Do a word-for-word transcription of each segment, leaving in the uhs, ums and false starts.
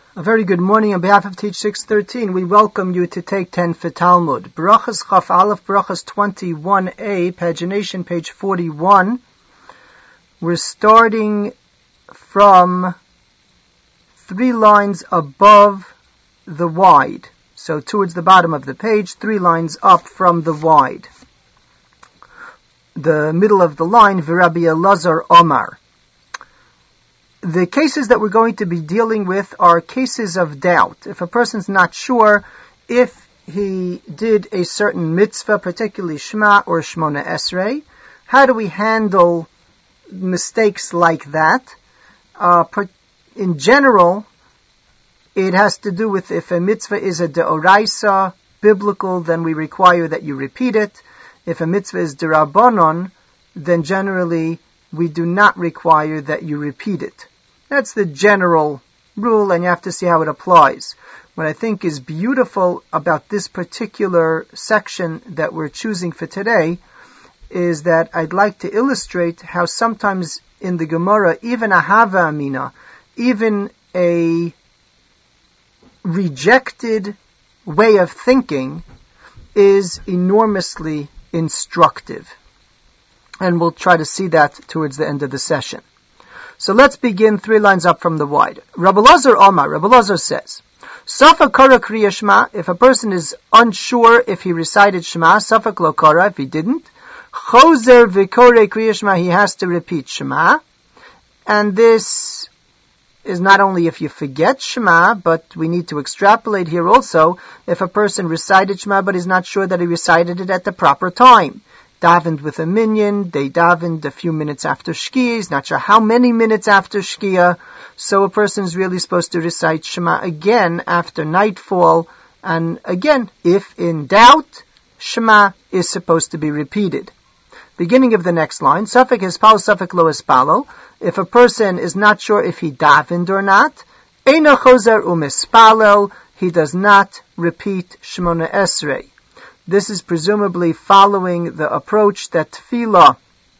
A very good morning. On behalf of Teach six thirteen, we welcome you to take ten for Talmud. Brachas Chaf Aleph, Brachas twenty-one a, pagination page forty-one. We're starting from three lines above the wide. So towards the bottom of the page, three lines up from the wide. The middle of the line, V'Rabbi Elazar Omar. The cases that we're going to be dealing with are cases of doubt. If a person's not sure if he did a certain mitzvah, particularly Shema or Shmona Esrei, how do we handle mistakes like that? Uh, in general, it has to do with if a mitzvah is a deoraisa, biblical, then we require that you repeat it. If a mitzvah is derabbanon, then generally we do not require that you repeat it. That's the general rule, and you have to see how it applies. What I think is beautiful about this particular section that we're choosing for today is that I'd like to illustrate how sometimes in the Gemara, even a hava amina, even a rejected way of thinking is enormously instructive. And we'll try to see that towards the end of the session. So let's begin three lines up from the wide. Rabbi Elazar Omar, Rabbi Elazar says, Safak kara kriya Shema, if a person is unsure if he recited Shema, Safak lo kara, if he didn't, Chozer v'korei kriya Shema, he has to repeat Shema. And this is not only if you forget Shema, but we need to extrapolate here also, if a person recited Shema but is not sure that he recited it at the proper time. Davened with a minyan, they davened a few minutes after Shkia, he's not sure how many minutes after Shkia, so a person is really supposed to recite Shema again after nightfall, and again, if in doubt, Shema is supposed to be repeated. Beginning of the next line, Safek Hispal, Safek Lo Hispalo, if a person is not sure if he davened or not, Eino Chozer Umispalel, he does not repeat Shmona Esrei. This is presumably following the approach that tefillah,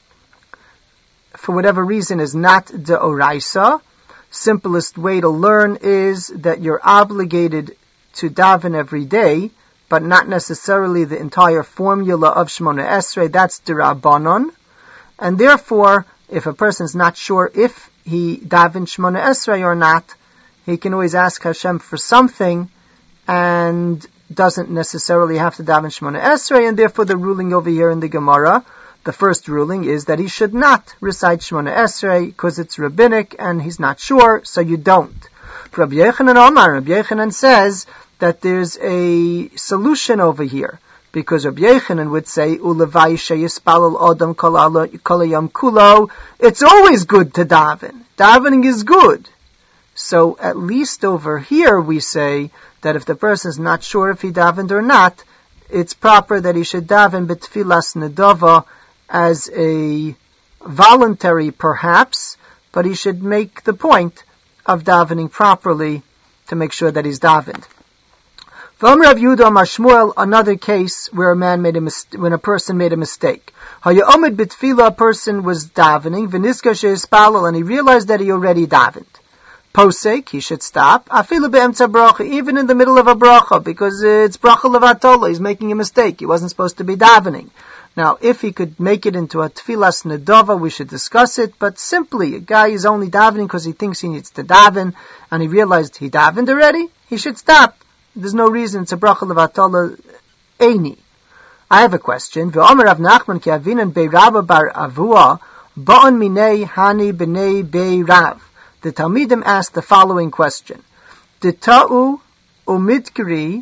for whatever reason, is not deoraisa. Simplest way to learn is that you're obligated to daven every day, but not necessarily the entire formula of Shmona Esrei. That's derabbanon. And therefore, if a person's not sure if he davened Shmona Esrei or not, he can always ask Hashem for something, and doesn't necessarily have to daven Shmona Esrei, and therefore the ruling over here in the Gemara, the first ruling is that he should not recite Shmona Esrei because it's rabbinic and he's not sure, so you don't. Rabbi Yochanan Omar, Rabbi Yochanan says that there's a solution over here, because Rabbi Yochanan would say, Ulevai sheyispalel adam kol hayom kulo, it's always good to daven. Davening is good. So at least over here we say that if the person is not sure if he davened or not, it's proper that he should daven b'tfilas nedava as a voluntary perhaps, but he should make the point of davening properly to make sure that he's davened. V'amar Rav Yehuda Amar Shmuel, another case where a man made a mis- when a person made a mistake. Hayomid b'tfilah, a person was davening, v'niska she'ispalel, and he realized that he already davened. Posek, he should stop. Afilu be'emtza bracha, even in the middle of a bracha, because it's bracha levatola. He's making a mistake. He wasn't supposed to be davening. Now, if he could make it into a tfilas nedava, we should discuss it. But simply, a guy is only davening because he thinks he needs to daven, and he realized he davened already, he should stop. There's no reason. It's a bracha levatola eini. I have a question. Ve'omer Rav Nachman ki avinan bei Rabba bar Avua ba'on minei hani b'nei bei Rav. The Talmidim asked the following question. Dita'u umidkri,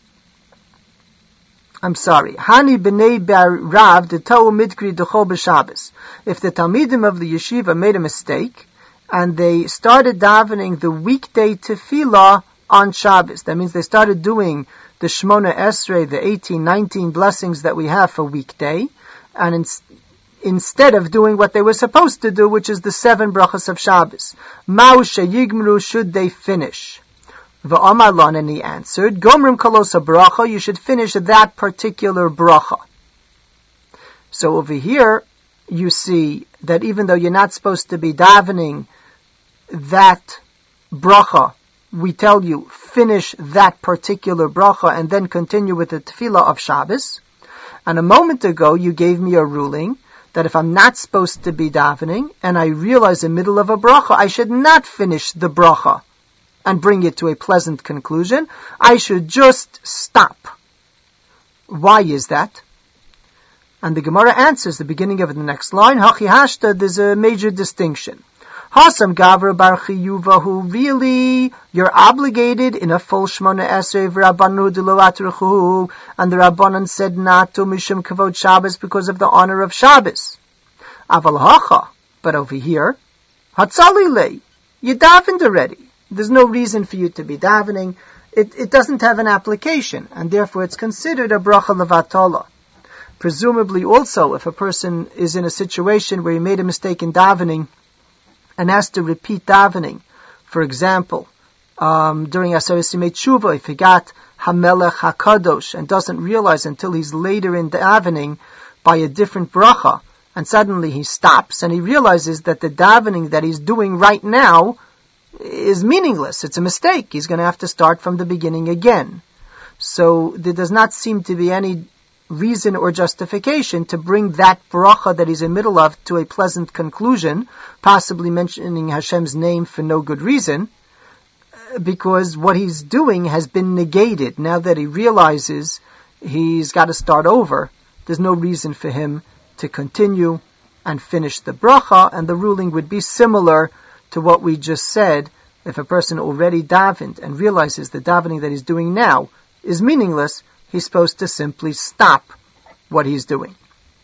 I'm sorry, Hani b'nei bar Rav, dita'u umidkri d'chol b'Shabbos. If the Talmidim of the yeshiva made a mistake, and they started davening the weekday tefillah on Shabbos, that means they started doing the Shmona Esrei, the eighteen, nineteen blessings that we have for weekday, and instead, instead of doing what they were supposed to do, which is the seven brachas of Shabbos. Ma'u sheyigmru, should they finish? V'amar lon, and he answered, Gomrim kolosa bracha, you should finish that particular bracha. So over here, you see that even though you're not supposed to be davening that bracha we tell you, finish that particular bracha and then continue with the tefillah of Shabbos. And a moment ago, you gave me a ruling that if I'm not supposed to be davening and I realize in the middle of a bracha, I should not finish the bracha and bring it to a pleasant conclusion. I should just stop. Why is that? And the Gemara answers the beginning of the next line, Hachi Hashta, there's a major distinction. Hasam Gavra Bar Chiyuva, who really, you're obligated in a full Shmona Esrei v'Rabbanu d'lo atruchu, and the Rabbanan said not to Mishum Kavod Shabbos because of the honor of Shabbos. Aval Hacha, but over here, Hatzali Lei, you davened already. There's no reason for you to be davening. It, it doesn't have an application, and therefore it's considered a bracha levatola. Presumably also, if a person is in a situation where he made a mistake in davening, and has to repeat davening. For example, um, during Aseres Yimei Tshuva, if he got Hamelech HaKadosh and doesn't realize until he's later in davening by a different bracha, and suddenly he stops and he realizes that the davening that he's doing right now is meaningless. It's a mistake. He's going to have to start from the beginning again. So there does not seem to be any reason or justification to bring that bracha that he's in the middle of to a pleasant conclusion, possibly mentioning Hashem's name for no good reason, because what he's doing has been negated. Now that he realizes he's got to start over, there's no reason for him to continue and finish the bracha, and the ruling would be similar to what we just said. If a person already davened and realizes the davening that he's doing now is meaningless, he's supposed to simply stop what he's doing.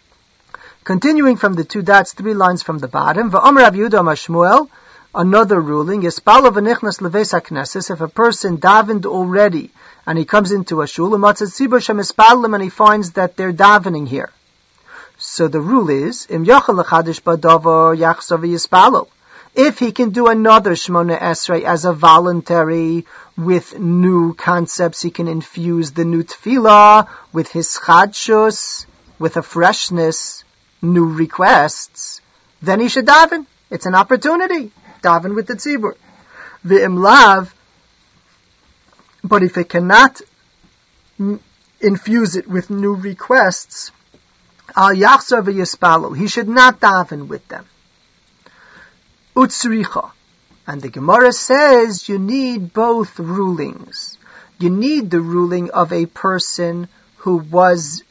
Continuing from the two dots, three lines from the bottom, V'omer Rav Yehuda Amar Shmuel, another ruling is Spala v'nichnas leves hakneses. If a person davened already and he comes into a shul, and he finds that they're davening here. So the rule is, Im yachal lechadish badavar yachsav yispalo. If he can do another Shmona Esrei as a voluntary with new concepts, he can infuse the new tefillah with his chadshus, with a freshness, new requests, then he should daven. It's an opportunity. Daven with the tzibur. V'im lav, but if it cannot m- infuse it with new requests, al yachzor v'yispalo, he should not daven with them. Utsricha. And the Gemara says you need both rulings. You need the ruling of a person who was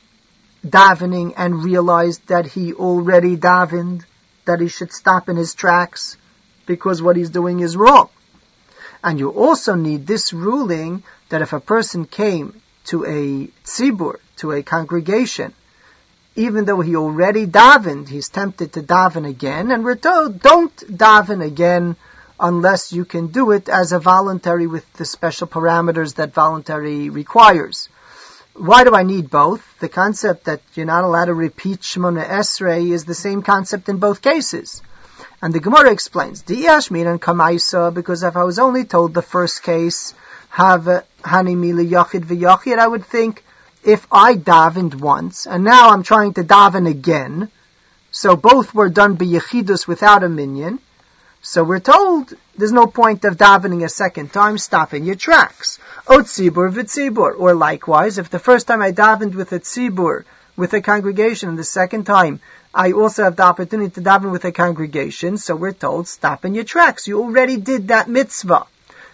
davening and realized that he already davened, that he should stop in his tracks because what he's doing is wrong. And you also need this ruling that if a person came to a tzibur, to a congregation, even though he already davened, he's tempted to daven again, and we're told, don't daven again unless you can do it as a voluntary with the special parameters that voluntary requires. Why do I need both? The concept that you're not allowed to repeat Shmona Esrei is the same concept in both cases. And the Gemara explains, Di'ashmin and Kamaisa, because if I was only told the first case, have Hanimi Yachid v'Yachid, I would think, if I davened once, and now I'm trying to daven again, so both were done by Yechidus without a minyan, so we're told there's no point of davening a second time, stop in your tracks. O tzibur v'tzibur. Or likewise, if the first time I davened with a tzibur, with a congregation, and the second time I also have the opportunity to daven with a congregation, so we're told stop in your tracks. You already did that mitzvah.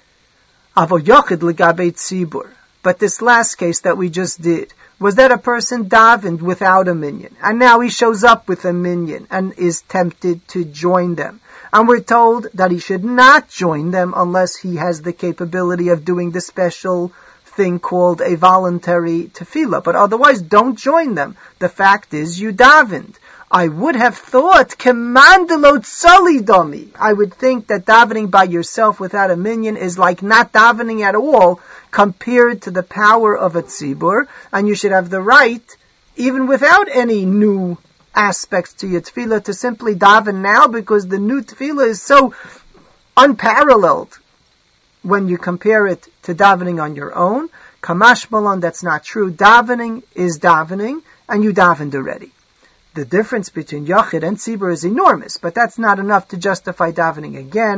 Avo yochid l'gabei tzibur. But this last case that we just did, was that a person davened without a minyan, and now he shows up with a minyan and is tempted to join them. And we're told that he should not join them unless he has the capability of doing the special thing called a voluntary tefillah. But otherwise, don't join them. The fact is, you davened. I would have thought, Kemandelo tzalidomi. I would think that davening by yourself without a minyan is like not davening at all compared to the power of a tzibur, and you should have the right, even without any new aspects to your tefillah, to simply daven now, because the new tefillah is so unparalleled when you compare it to davening on your own. Kamash malon, that's not true. Davening is davening, and you davened already. The difference between Yachid and Tzibur is enormous, but that's not enough to justify davening again.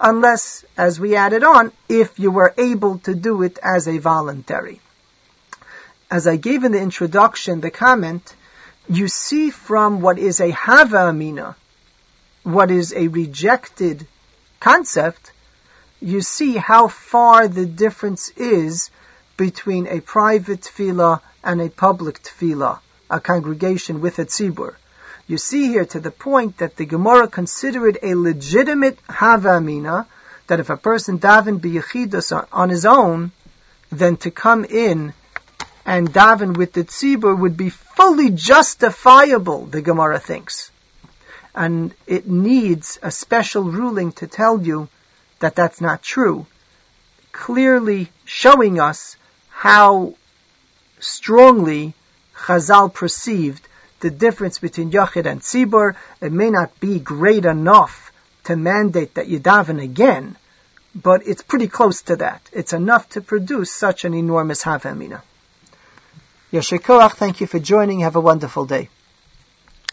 unless, as we added on, if you were able to do it as a voluntary. As I gave in the introduction, the comment, you see from what is a hava amina, what is a rejected concept, you see how far the difference is between a private tefillah and a public tefillah, a congregation with a tzibur. You see here to the point that the Gemara considered it a legitimate hava amina, that if a person daven b'yechidus on his own, then to come in and daven with the tzibur would be fully justifiable, the Gemara thinks. And it needs a special ruling to tell you that that's not true, clearly showing us how strongly Chazal perceived the difference between Yachid and Tzibur. It may not be great enough to mandate that you daven again, but it's pretty close to that. It's enough to produce such an enormous Hava Amina. Yasher Koach, thank you for joining. Have a wonderful day.